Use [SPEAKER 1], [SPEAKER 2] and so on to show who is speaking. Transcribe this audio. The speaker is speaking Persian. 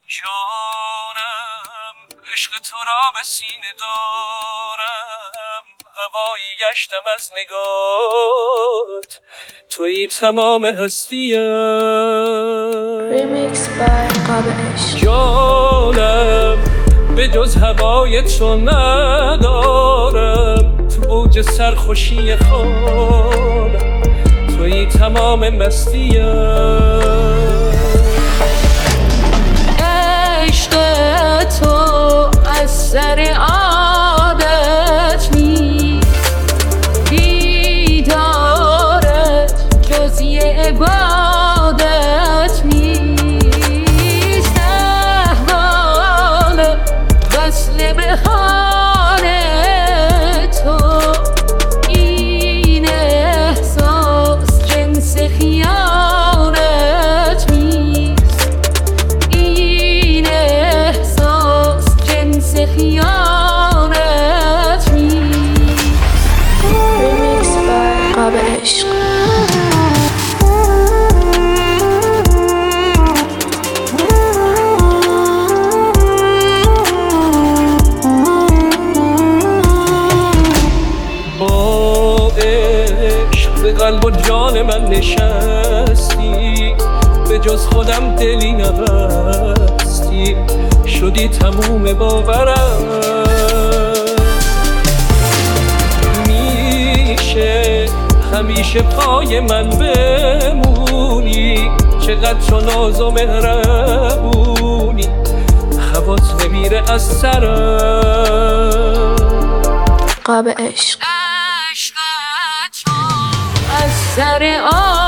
[SPEAKER 1] جانم عشق تو را به سینه دارم، هوایی گشتم از نگات، تویی تمام هستیم.
[SPEAKER 2] Remix by قاب عشق.
[SPEAKER 1] جانم به جز هوای تو ندارم، تو اوج سرخوشی خانم تویی تمام مستیم.
[SPEAKER 2] عشق تو از سر عادت نیست، دیدارت جز یه عبادت نیست. احوال وصل به حال تو، این احساس جنس خیانت نیست، این احساس جنس خیانت نیست. Remix by قاب عشق.
[SPEAKER 1] به قلب و جان من نشستی، به جز خودم دلی نبستی، شدی تموم باورم. میشه همیشه پای من بمونی، چقدر تو ناز و مهربونی، حواس نمیره از سرم.
[SPEAKER 2] قاب عشق. عشق تو از سر